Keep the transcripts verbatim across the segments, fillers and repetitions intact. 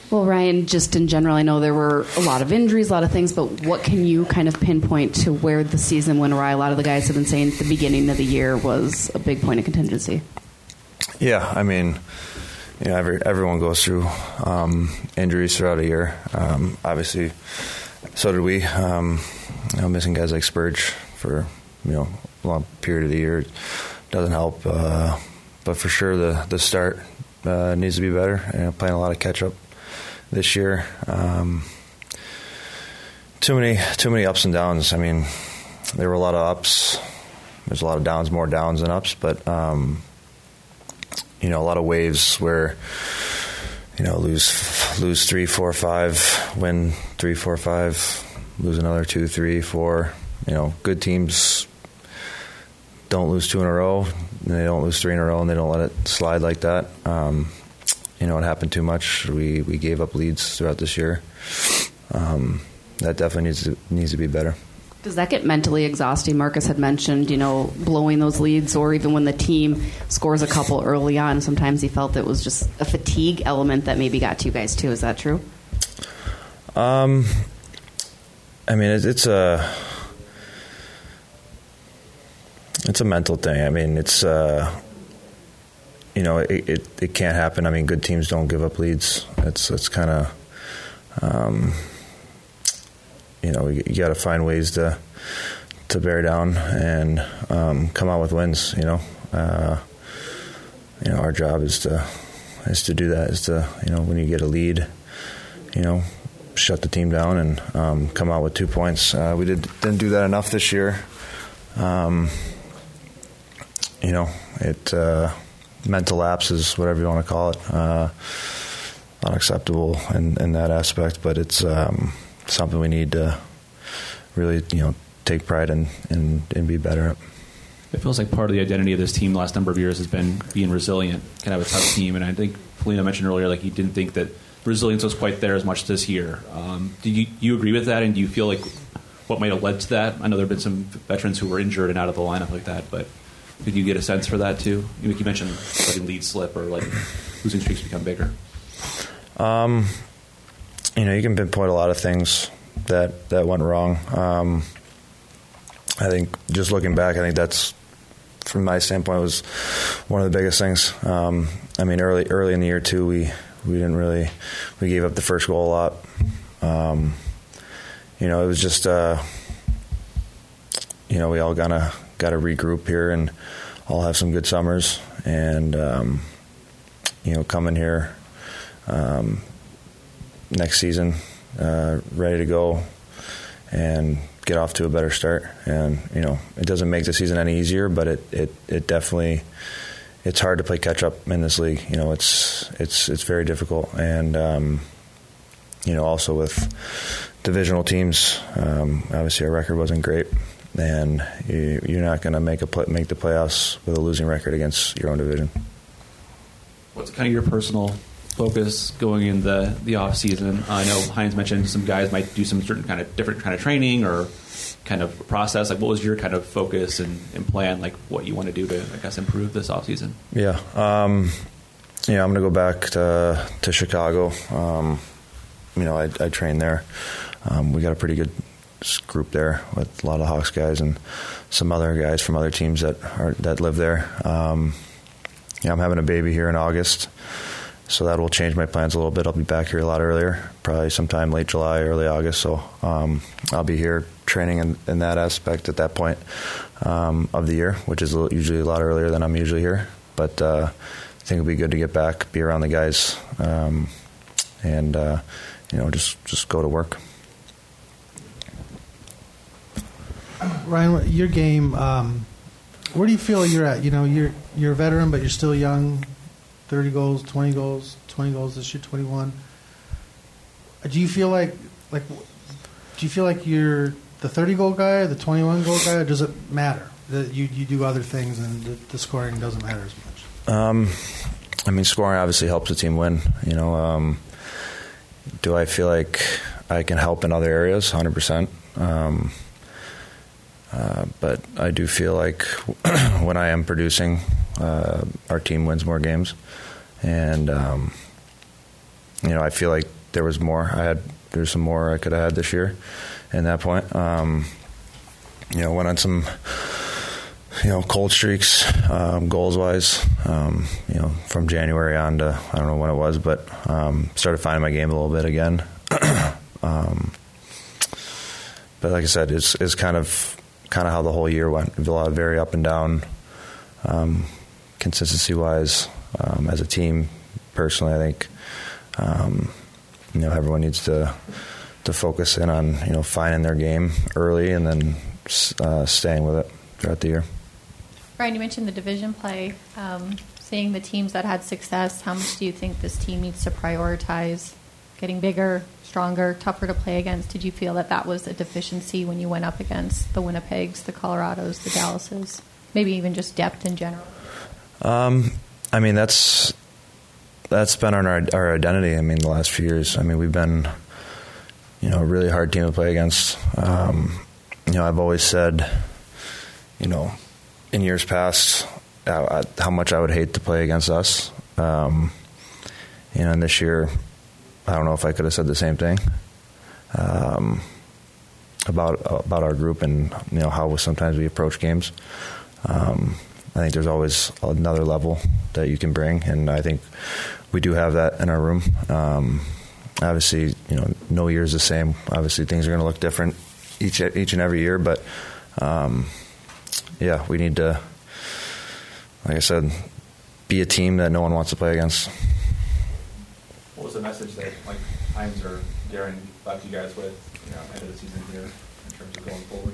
Well, Ryan, just in general, I know there were a lot of injuries, a lot of things, but what can you kind of pinpoint to where the season went awry? A lot of the guys have been saying the beginning of the year was a big point of contingency. Yeah, I mean, you know, every, everyone goes through um, injuries throughout a year. Um, obviously, so did we. Um, you know, missing guys like Spurge for, you know, a long period of the year doesn't help. Uh, but for sure, the, the start uh, needs to be better. You know, playing a lot of catch-up this year. Um, too many too many ups and downs. I mean, there were a lot of ups. There's a lot of downs, more downs than ups. But, um, you know, a lot of waves where, you know, lose lose three, four, five, win three, four, five, lose another two, three, four. You know, good teams don't lose two in a row, and they don't lose three in a row, and they don't let it slide like that. Um, you know, it happened too much. We we gave up leads throughout this year. Um, that definitely needs to needs to be better. Does that get mentally exhausting? Marcus had mentioned, you know, blowing those leads, or even when the team scores a couple early on, sometimes he felt it was just a fatigue element that maybe got to you guys too. Is that true? Um, I mean, it, it's a it's a mental thing. I mean, it's uh, you know, it, it it can't happen. I mean, good teams don't give up leads. It's it's kind of um. You know, you got to find ways to to bear down and um, come out with wins. You know, uh, you know, our job is to is to do that. Is to, you know, when you get a lead, you know, shut the team down and um, come out with two points. Uh, we did didn't do that enough this year. Um, you know, it uh, mental lapses, whatever you want to call it, uh, unacceptable in, in that aspect. But it's um, something we need to really, you know, take pride in and, and be better at. It feels like part of the identity of this team the last number of years has been being resilient, kind of a tough team. And I think Polina mentioned earlier, like, he didn't think that resilience was quite there as much this year. Um, do you, you agree with that? And do you feel like what might have led to that? I know there have been some veterans who were injured and out of the lineup like that, but did you get a sense for that too? You, you mentioned letting leads slip or letting losing streaks become bigger. Um, you know, you can pinpoint a lot of things that, that went wrong. Um, I think just looking back, I think that's, from my standpoint, was one of the biggest things. Um, I mean, early early in the year too, we we didn't really we gave up the first goal a lot. Um, you know, it was just uh, you know, we all gotta got to regroup here and all have some good summers and um, you know, come in here um, next season uh, ready to go and get off to a better start. And, you know, it doesn't make the season any easier, but it, it, it definitely, it's hard to play catch up in this league. You know, it's, it's, it's very difficult. And, um, you know, also with divisional teams, um, obviously our record wasn't great, and you, you're not going to make a play, make the playoffs with a losing record against your own division. What's kind of your personal focus going in the, the off season? I know Heinz mentioned some guys might do some certain kind of different kind of training or kind of process. Like, what was your kind of focus and, and plan? Like, what you want to do to, I guess, improve this off season? Yeah, um, yeah, I'm going to go back to to Chicago. Um, you know, I, I trained there. Um, we got a pretty good group there with a lot of Hawks guys and some other guys from other teams that are that live there. Um, yeah, I'm having a baby here in August, so that will change my plans a little bit. I'll be back here a lot earlier, probably sometime late July, early August. So um, I'll be here training in, in that aspect at that point um, of the year, which is usually a lot earlier than I'm usually here. But uh, I think it'll be good to get back, be around the guys, um, and uh, you know, just just go to work. Ryan, your game, um, where do you feel you're at? You know, you're you're a veteran, but you're still young. thirty goals, twenty goals, twenty goals this year, twenty-one. Do you feel like, like, do you feel like you're the thirty goal guy or the twenty-one goal guy, or does it matter that you, you do other things and the, the scoring doesn't matter as much? Um, I mean, scoring obviously helps the team win. You know, um, do I feel like I can help in other areas? one hundred percent. Um, uh, but I do feel like when I am producing, uh, our team wins more games. And, um, you know, I feel like there was more. I had there's some more I could have had this year. In that point, um, you know, went on some, you know, cold streaks, um, goals wise. Um, you know, from January on to I don't know when it was, but um, started finding my game a little bit again. um, but like I said, it's it's kind of kind of how the whole year went. A lot of very up and down, um, consistency wise. Um, as a team, personally, I think um, you know everyone needs to to focus in on you know finding their game early and then uh, staying with it throughout the year. Brian, you mentioned the division play. Um, seeing the teams that had success, how much do you think this team needs to prioritize getting bigger, stronger, tougher to play against? Did you feel that that was a deficiency when you went up against the Winnipegs, the Colorados, the Dallases, maybe even just depth in general? Um, I mean, that's that's been our our identity. I mean, the last few years. I mean, we've been, you know, a really hard team to play against. Um, you know, I've always said, you know, in years past, uh, how much I would hate to play against us. Um, you know, and this year, I don't know if I could have said the same thing um, about about our group and you know how sometimes we approach games. Um, I think there's always another level that you can bring, and I think we do have that in our room. Um, obviously, you know, no year is the same. Obviously, things are going to look different each each and every year, but um, yeah, we need to, like I said, be a team that no one wants to play against. What was the message that like Hines or Darren left you guys with, you know, end of the season here in terms of going forward?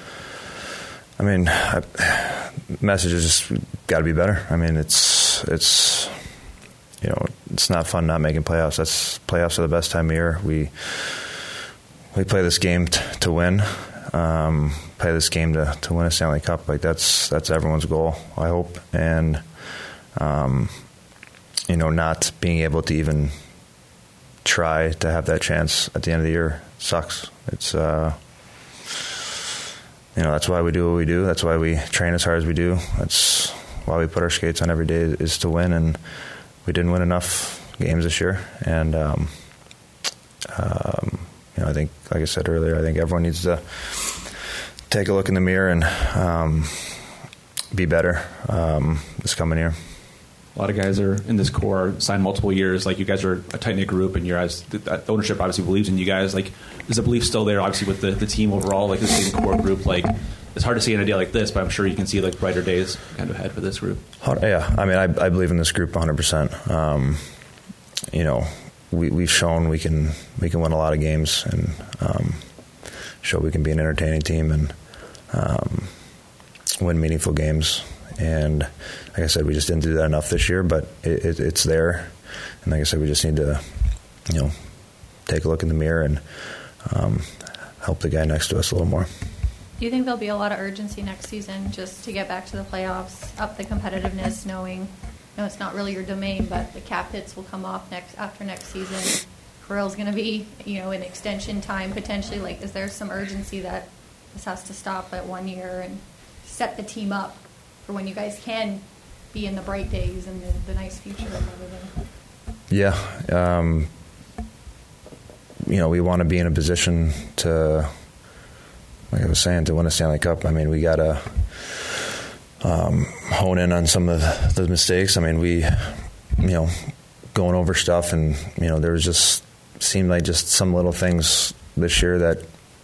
I mean, I, message is just got to be better. I mean, it's it's you know it's not fun not making playoffs. That's playoffs are the best time of year. We we play this game t- to win. Um, play this game to, to win a Stanley Cup. Like that's that's everyone's goal, I hope. And um, you know, not being able to even try to have that chance at the end of the year sucks. It's uh, you know that's why we do what we do. That's why we train as hard as we do. That's why we put our skates on every day is to win. And we didn't win enough games this year. And um, um, you know, I think, like I said earlier, I think everyone needs to take a look in the mirror and um, be better um, this coming year. A lot of guys are in this core, signed multiple years. Like you guys are a tight knit group, and your guys, the ownership obviously believes in you guys. Like, is the belief still there? Obviously, with the, the team overall, like this big core group. Like, it's hard to see in a day like this, but I'm sure you can see like brighter days kind of ahead for this group. Yeah, I mean, I, I believe in this group one hundred percent. Um, you know, we we've shown we can we can win a lot of games and um, show we can be an entertaining team and um, win meaningful games. And like I said, we just didn't do that enough this year, but it, it, it's there. And like I said, we just need to, you know, take a look in the mirror and um, help the guy next to us a little more. Do you think there'll be a lot of urgency next season just to get back to the playoffs, up the competitiveness, knowing, no, it's not really your domain, but the cap hits will come off next after next season. Corral's going to be, you know, in extension time potentially. Like, is there some urgency that this has to stop at one year and set the team up for when you guys can be in the bright days and the, the nice future and everything? Yeah. Um, you know, we want to be in a position to, like I was saying, to win a Stanley Cup. I mean, we got to um, hone in on some of the, the mistakes. I mean, we, you know, going over stuff and, you know, there was just, seemed like just some little things this year that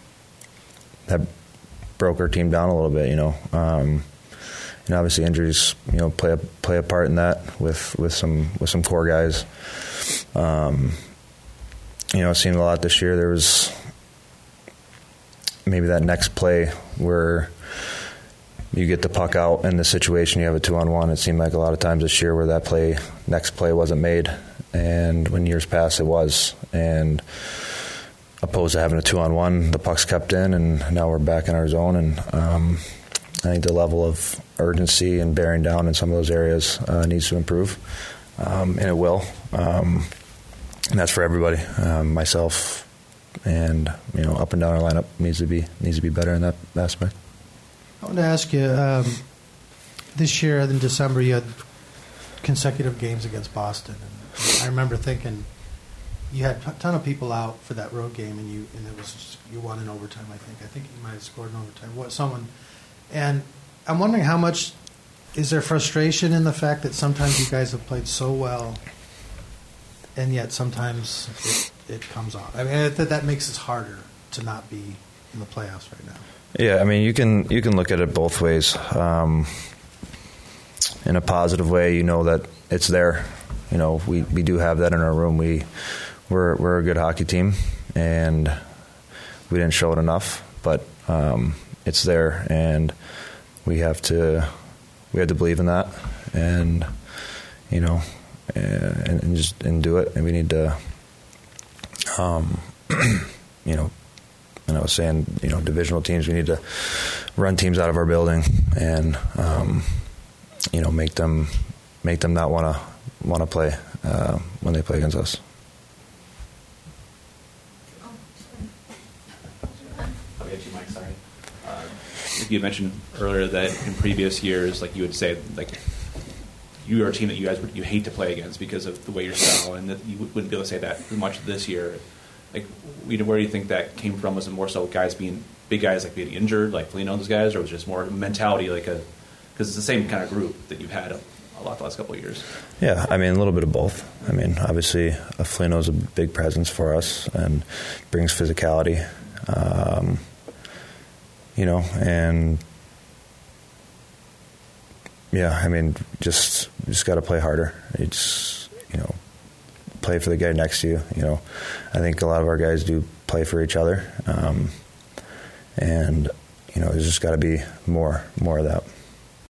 that broke our team down a little bit, you know. Um, and obviously injuries, you know, play a play a part in that with, with some with some core guys. Um, you know, it seemed a lot this year. There was maybe that next play where you get the puck out in the situation, you have a two-on-one. It seemed like a lot of times this year where that play, next play wasn't made. And when years past, it was. And opposed to having a two-on-one, the puck's kept in, and now we're back in our zone. And um, I think the level of urgency and bearing down in some of those areas uh, needs to improve, um, and it will. Um, and that's for everybody, um, myself, and you know, up and down our lineup needs to be needs to be better in that aspect. I want to ask you, um, this year in December you had consecutive games against Boston. And I remember thinking, you had a ton of people out for that road game, and you and it was just, you won in overtime. I think. I think you might have scored in overtime. What someone, and I'm wondering how much is there frustration in the fact that sometimes you guys have played so well, and yet sometimes it, it comes off. I mean, that that makes it harder to not be in the playoffs right now. Yeah, I mean, you can you can look at it both ways. Um, in a positive way, you know that it's there. You know, we, we do have that in our room. We we're we're a good hockey team, and we didn't show it enough, but um, it's there, and we have to we have to believe in that, and you know, and, and just and do it. And we need to, um, you know. And I was saying, you know, divisional teams, we need to run teams out of our building and, um, you know, make them make them not want to want to play uh, when they play against us. Mike, sorry. Uh, you had mentioned earlier that in previous years, like you would say, like you are a team that you guys you hate to play against because of the way you're style, and that you wouldn't be able to say that much this year. Like, where do you think that came from? Was it more so guys being big guys, like being injured, like Foligno and those guys, or was it just more mentality, like a because it's the same kind of group that you've had a, a lot the last couple of years? Yeah, I mean, a little bit of both. I mean, obviously, Foligno is a big presence for us and brings physicality, um, you know, and yeah, I mean, just just got to play harder. It's, you know, play for the guy next to you. You know, I think a lot of our guys do play for each other, um, and you know, there's just got to be more, more of that.